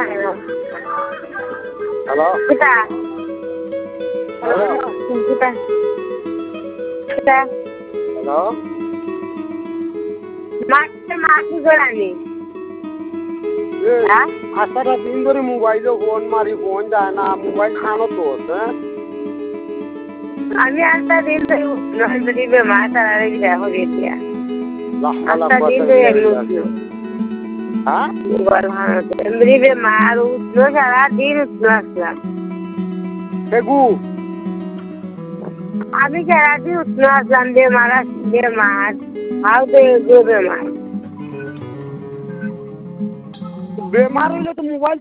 Halo? Kita. Halo? Kita. Halo? मासी जोड़ानी आसारा दिन धरे मोबाइल फोन मारी फोन जाए ना मोबाइल खानो तो हैं আমি আটটা দিন ধরে নন্দী বেমার তার আগে দেখো গেছিয়া আটটা দিন ধরে হ্যাঁ এমনি বেমার উঠলো সারা দিন উঠলো আসলাম বেগু আমি সারা দিন উঠলো আসলাম বেমার হাও বেমার बेमार होले तो मोबाइल